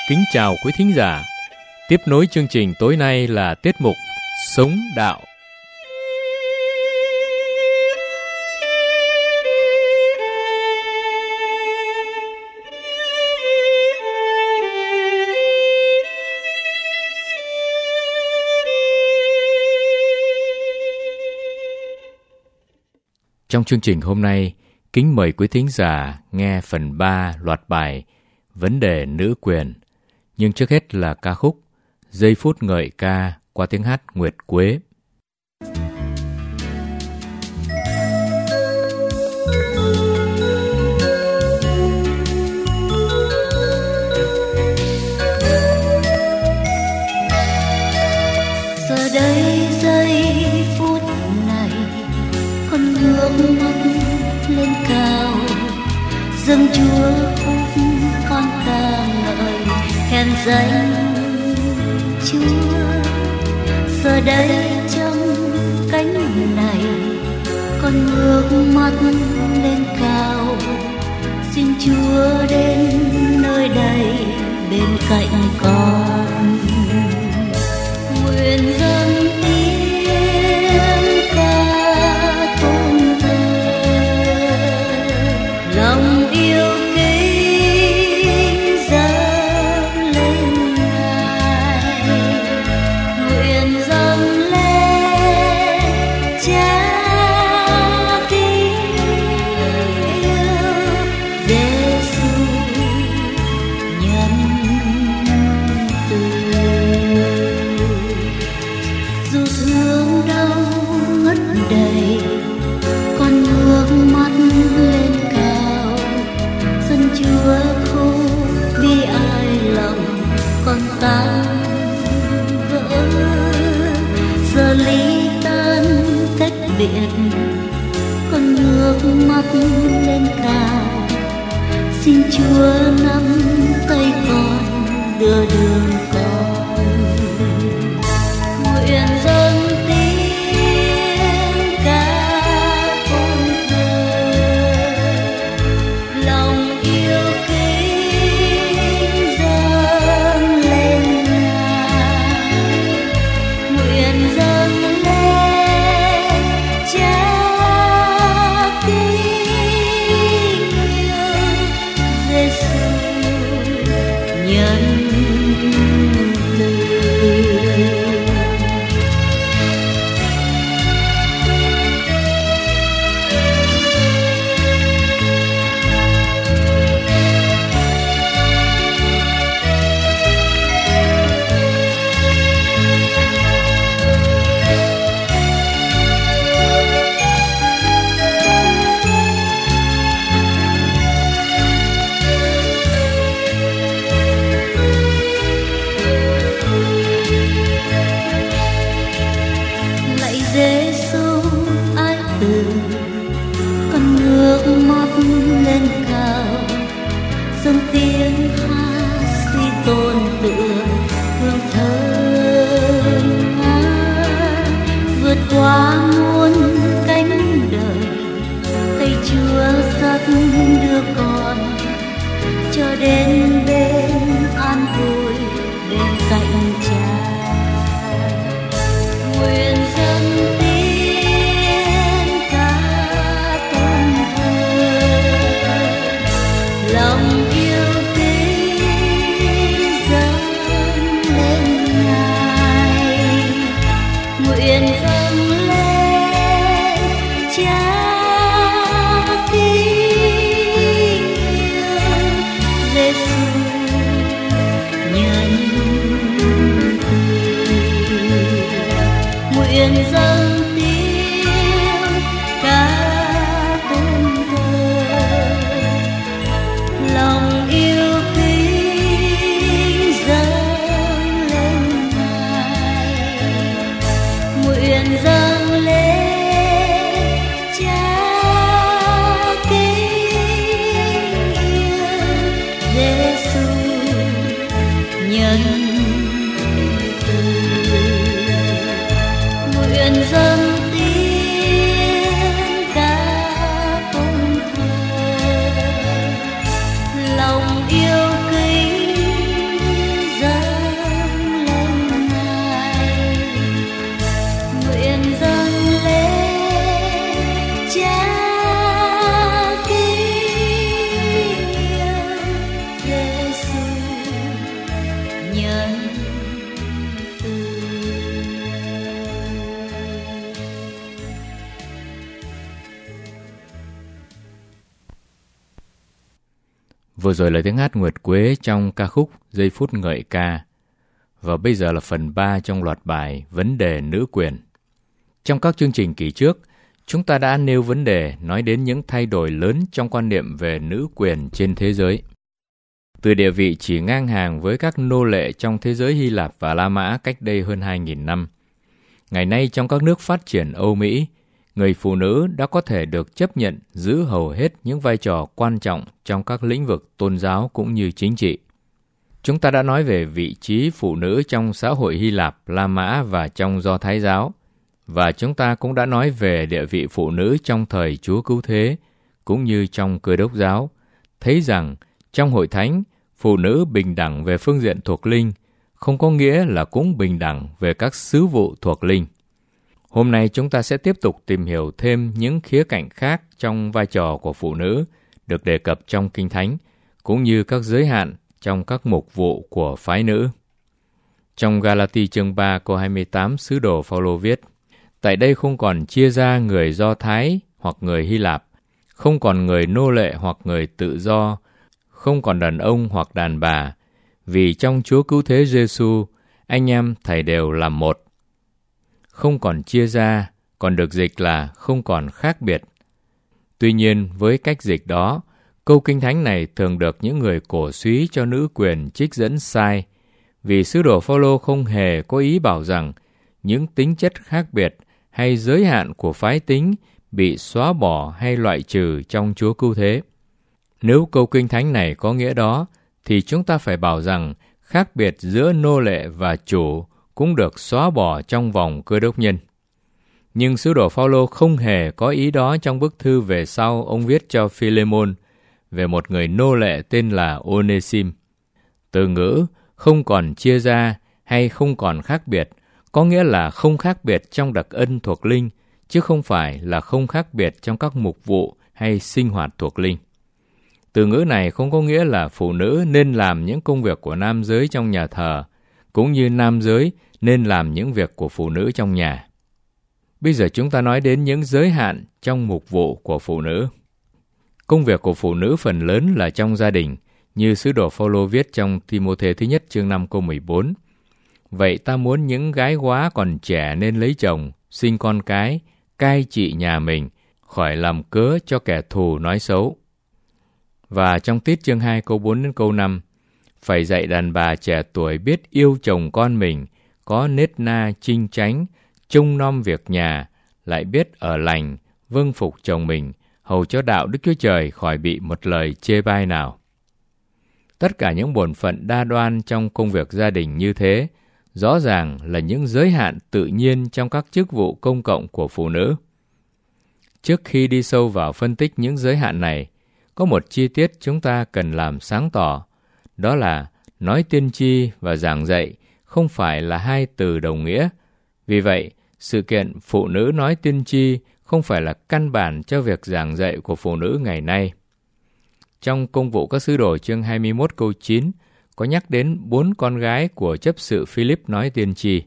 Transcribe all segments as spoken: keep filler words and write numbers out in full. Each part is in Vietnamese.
Kính chào quý thính giả. Tiếp nối chương trình tối nay là tiết mục Sống Đạo. Trong chương trình hôm nay, kính mời quý thính giả nghe phần ba loạt bài Vấn đề nữ quyền. Nhưng trước hết là ca khúc Giây phút ngợi ca qua tiếng hát Nguyệt Quế. Giờ đây giây phút này, con ngước mắt lên cao, dâng Chúa khúc con ca ngợi khen danh Chúa. Giờ đây trong cánh này, con ngước mắt lên cao, xin Chúa đến nơi đây bên cạnh con. Nguyện dâng tiếng ca tôn thờ, lòng yêu kính dâng lên Ngài. Nguyện dâng lên Cha kính yêu Giêsu nhân từ. Dù thương đau ngất đầy, con ngước mắt lên cao, dân Chúa khúc bi ai lòng con tan vỡ. Giờ ly tan cách biệt, con ngước mắt lên cao, xin Chúa nắm tay con đưa đường con. Nguyện dâng tiếng ca tôn thờ, lòng yêu kính dâng lên Ngài. Nguyện dâng lên Cha kính yêu Giêsu nhân từ. Lạy Giêsu ái từ, con ngước mắt lên cao, dâng tiếng hát suy tôn tựa hương thơm ngát. Vượt qua muôn cánh đời, tay Chúa dắt đưa con cho đến bên an vui bên cạnh Cha. Nguyện dâng tiếng ca tôn thờ, lòng yêu kính dâng lên Ngài. Nguyện dâng lên Cha kính yêu Giêsu nhân từ. Nguyện dâng tiếng ca tôn thờ, lòng yêu kính dâng lên Ngài. Nguyện dâng lên Cha kính yêu Giêsu nhân từ. Nguyện dâng tiếng ca tôn thờ, lòng yêu kính nhân từ. Vừa rồi là tiếng hát Nguyệt Quế trong ca khúc Giây phút ngợi ca. Và bây giờ là phần ba trong loạt bài Vấn đề nữ quyền. Trong các chương trình kỳ trước, chúng ta đã nêu vấn đề nói đến những thay đổi lớn trong quan niệm về nữ quyền trên thế giới. Từ địa vị chỉ ngang hàng với các nô lệ trong thế giới Hy Lạp và La Mã cách đây hơn hai nghìn năm. Ngày nay trong các nước phát triển Âu Mỹ, người phụ nữ đã có thể được chấp nhận giữ hầu hết những vai trò quan trọng trong các lĩnh vực tôn giáo cũng như chính trị. Chúng ta đã nói về vị trí phụ nữ trong xã hội Hy Lạp, La Mã và trong Do Thái giáo. Và chúng ta cũng đã nói về địa vị phụ nữ trong thời Chúa Cứu Thế, cũng như trong Cơ Đốc giáo, thấy rằng trong hội thánh, phụ nữ bình đẳng về phương diện thuộc linh, không có nghĩa là cũng bình đẳng về các sứ vụ thuộc linh. Hôm nay chúng ta sẽ tiếp tục tìm hiểu thêm những khía cạnh khác trong vai trò của phụ nữ được đề cập trong Kinh Thánh, cũng như các giới hạn trong các mục vụ của phái nữ. Trong Galati chương ba câu hai mươi tám, sứ đồ Phao-lô viết: Tại đây không còn chia ra người Do Thái hoặc người Hy Lạp, không còn người nô lệ hoặc người tự do, không còn đàn ông hoặc đàn bà, vì trong Chúa Cứu Thế Giê-xu, anh em thảy đều là một. Không còn chia ra, còn được dịch là không còn khác biệt. Tuy nhiên, với cách dịch đó, câu Kinh Thánh này thường được những người cổ súy cho nữ quyền trích dẫn sai, vì sứ đồ Phao-lô không hề có ý bảo rằng những tính chất khác biệt hay giới hạn của phái tính bị xóa bỏ hay loại trừ trong Chúa Cứu Thế. Nếu câu Kinh Thánh này có nghĩa đó, thì chúng ta phải bảo rằng khác biệt giữa nô lệ và chủ cũng được xóa bỏ trong vòng Cơ Đốc nhân. Nhưng sứ đồ Phao-lô không hề có ý đó trong bức thư về sau ông viết cho Phi-lê-môn về một người nô lệ tên là Ô-nê-sim. Từ ngữ không còn chia ra hay không còn khác biệt có nghĩa là không khác biệt trong đặc ân thuộc linh, chứ không phải là không khác biệt trong các mục vụ hay sinh hoạt thuộc linh. Từ ngữ này không có nghĩa là phụ nữ nên làm những công việc của nam giới trong nhà thờ, cũng như nam giới nên làm những việc của phụ nữ trong nhà. Bây giờ chúng ta nói đến những giới hạn trong mục vụ của phụ nữ. Công việc của phụ nữ phần lớn là trong gia đình, như sứ đồ Phao-lô viết trong Ti-mô-thê thứ nhất chương năm câu mười bốn. Vậy ta muốn những gái góa còn trẻ nên lấy chồng, sinh con cái, cai trị nhà mình, khỏi làm cớ cho kẻ thù nói xấu. Và trong Tít chương hai câu bốn đến câu năm, phải dạy đàn bà trẻ tuổi biết yêu chồng con mình, có nết na chinh chánh, trông nom việc nhà, lại biết ở lành, vâng phục chồng mình, hầu cho đạo Đức Chúa Trời khỏi bị một lời chê bai nào. Tất cả những bổn phận đa đoan trong công việc gia đình như thế, rõ ràng là những giới hạn tự nhiên trong các chức vụ công cộng của phụ nữ. Trước khi đi sâu vào phân tích những giới hạn này, có một chi tiết chúng ta cần làm sáng tỏ, đó là nói tiên tri và giảng dạy không phải là hai từ đồng nghĩa. Vì vậy, sự kiện phụ nữ nói tiên tri không phải là căn bản cho việc giảng dạy của phụ nữ ngày nay. Trong Công vụ các sứ đồ chương hai mươi mốt câu chín, có nhắc đến bốn con gái của chấp sự Philip nói tiên tri.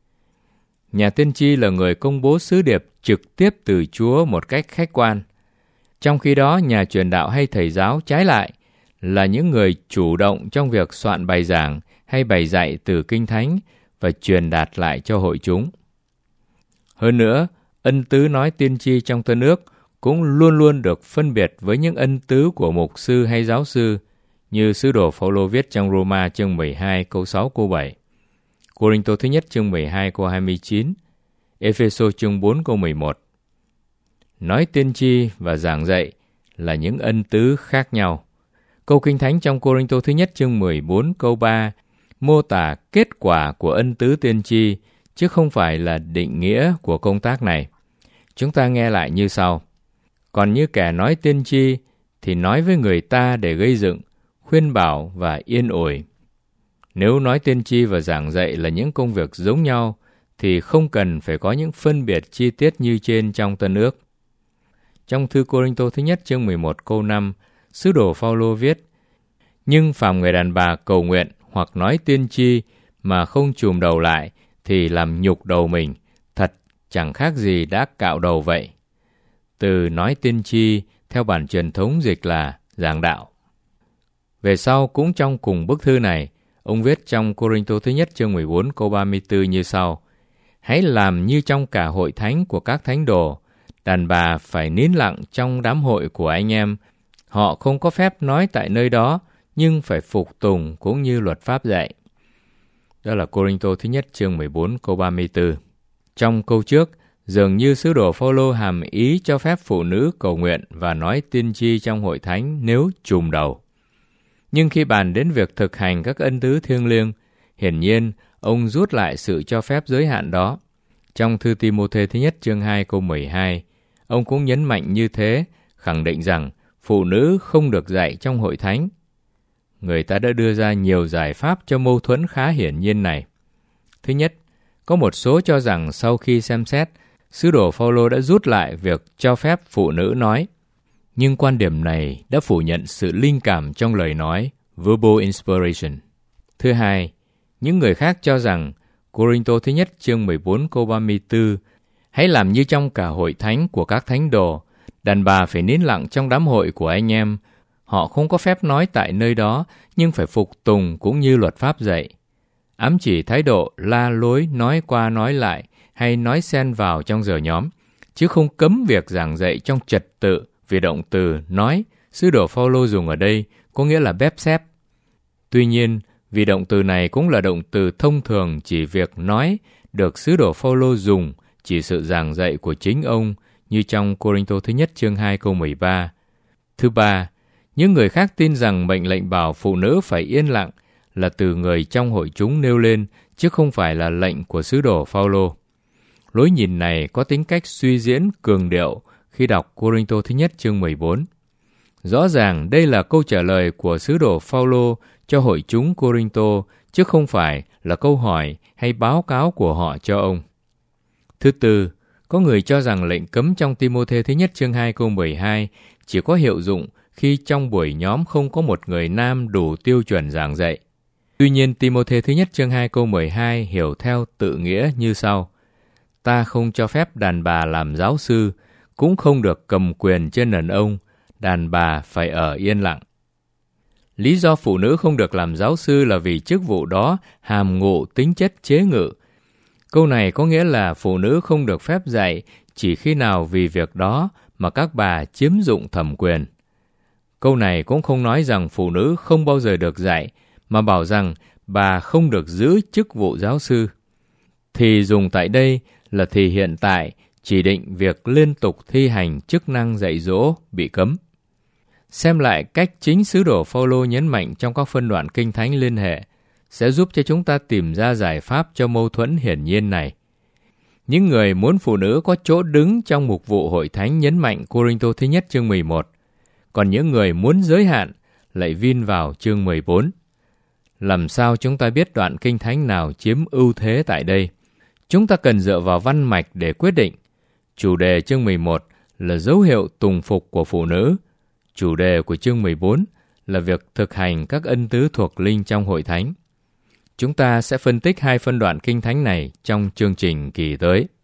Nhà tiên tri là người công bố sứ điệp trực tiếp từ Chúa một cách khách quan. Trong khi đó, nhà truyền đạo hay thầy giáo trái lại là những người chủ động trong việc soạn bài giảng hay bài dạy từ Kinh Thánh và truyền đạt lại cho hội chúng. Hơn nữa, ân tứ nói tiên tri trong Tân Ước cũng luôn luôn được phân biệt với những ân tứ của mục sư hay giáo sư, như sứ đồ Phao-lô viết trong Roma chương mười hai câu sáu câu bảy, Cô-rinh-tô thứ nhất chương mười hai câu hai mươi chín, Ê-phê-sô chương bốn câu mười một. Nói tiên tri và giảng dạy là những ân tứ khác nhau. Câu Kinh Thánh trong Cô-rinh-tô thứ nhất chương mười bốn câu ba mô tả kết quả của ân tứ tiên tri, chứ không phải là định nghĩa của công tác này. Chúng ta nghe lại như sau. Còn như kẻ nói tiên tri thì nói với người ta để gây dựng, khuyên bảo và yên ủi. Nếu nói tiên tri và giảng dạy là những công việc giống nhau, thì không cần phải có những phân biệt chi tiết như trên trong Tân Ước. Trong thư Cô-rinh-tô thứ nhất chương mười một câu năm, sứ đồ Phao-lô viết: Nhưng phàm người đàn bà cầu nguyện hoặc nói tiên tri mà không chùm đầu lại thì làm nhục đầu mình, thật chẳng khác gì đã cạo đầu vậy. Từ nói tiên tri theo bản truyền thống dịch là giảng đạo. Về sau cũng trong cùng bức thư này, ông viết trong Cô-rinh-tô thứ nhất chương mười bốn câu ba mươi tư như sau: Hãy làm như trong cả hội thánh của các thánh đồ, đàn bà phải nín lặng trong đám hội của anh em. Họ không có phép nói tại nơi đó, nhưng phải phục tùng cũng như luật pháp dạy. Đó là Cô-rinh-tô thứ nhất chương mười bốn câu ba mươi tư. Trong câu trước, dường như sứ đồ Phao-lô hàm ý cho phép phụ nữ cầu nguyện và nói tiên tri trong hội thánh nếu trùm đầu. Nhưng khi bàn đến việc thực hành các ân tứ thiêng liêng, hiển nhiên ông rút lại sự cho phép giới hạn đó. Trong thư Ti-mô-thê thứ nhất chương hai câu mười hai, ông cũng nhấn mạnh như thế, khẳng định rằng phụ nữ không được dạy trong hội thánh. Người ta đã đưa ra nhiều giải pháp cho mâu thuẫn khá hiển nhiên này. Thứ nhất, có một số cho rằng sau khi xem xét, sứ đồ Phao-lô đã rút lại việc cho phép phụ nữ nói. Nhưng quan điểm này đã phủ nhận sự linh cảm trong lời nói, verbal inspiration. Thứ hai, những người khác cho rằng Cô-rinh-tô thứ nhất chương mười bốn câu ba mươi tư, hãy làm như trong cả hội thánh của các thánh đồ, đàn bà phải nín lặng trong đám hội của anh em. Họ không có phép nói tại nơi đó, nhưng phải phục tùng cũng như luật pháp dạy. Ám chỉ thái độ la lối, nói qua nói lại hay nói xen vào trong giờ nhóm, chứ không cấm việc giảng dạy trong trật tự, vì động từ nói sứ đồ Phao-lô dùng ở đây có nghĩa là bép xép. Tuy nhiên, vì động từ này cũng là động từ thông thường chỉ việc nói, được sứ đồ Phao-lô dùng chỉ sự giảng dạy của chính ông, như trong Cô-rinh-tô thứ nhất chương hai câu mười ba. Thứ ba, những người khác tin rằng mệnh lệnh bảo phụ nữ phải yên lặng là từ người trong hội chúng nêu lên, chứ không phải là lệnh của sứ đồ Phao-lô. Lối nhìn này có tính cách suy diễn cường điệu khi đọc Cô-rinh-tô thứ nhất chương mười bốn. Rõ ràng đây là câu trả lời của sứ đồ Phao-lô cho hội chúng Cô-rinh-tô, chứ không phải là câu hỏi hay báo cáo của họ cho ông. Thứ tư, có người cho rằng lệnh cấm trong Ti-mô-thê thứ nhất chương hai câu mười hai chỉ có hiệu dụng khi trong buổi nhóm không có một người nam đủ tiêu chuẩn giảng dạy. Tuy nhiên, Ti-mô-thê thứ nhất chương hai câu mười hai hiểu theo tự nghĩa như sau: Ta không cho phép đàn bà làm giáo sư, cũng không được cầm quyền trên đàn ông, đàn bà phải ở yên lặng. Lý do phụ nữ không được làm giáo sư là vì chức vụ đó hàm ngụ tính chất chế ngự. Câu này có nghĩa là phụ nữ không được phép dạy chỉ khi nào vì việc đó mà các bà chiếm dụng thẩm quyền. Câu này cũng không nói rằng phụ nữ không bao giờ được dạy, mà bảo rằng bà không được giữ chức vụ giáo sư. Thì dùng tại đây là thì hiện tại chỉ định việc liên tục thi hành chức năng dạy dỗ bị cấm. Xem lại cách chính sứ đồ Phao-lô nhấn mạnh trong các phân đoạn kinh thánh liên hệ sẽ giúp cho chúng ta tìm ra giải pháp cho mâu thuẫn hiển nhiên này. Những người muốn phụ nữ có chỗ đứng trong mục vụ hội thánh nhấn mạnh Cô-rinh-tô thứ nhất chương mười một, còn những người muốn giới hạn lại vin vào chương mười bốn. Làm sao chúng ta biết đoạn kinh thánh nào chiếm ưu thế tại đây? Chúng ta cần dựa vào văn mạch để quyết định. Chủ đề chương mười một là dấu hiệu tùng phục của phụ nữ. Chủ đề của chương mười bốn là việc thực hành các ân tứ thuộc linh trong hội thánh. Chúng ta sẽ phân tích hai phân đoạn kinh thánh này trong chương trình kỳ tới.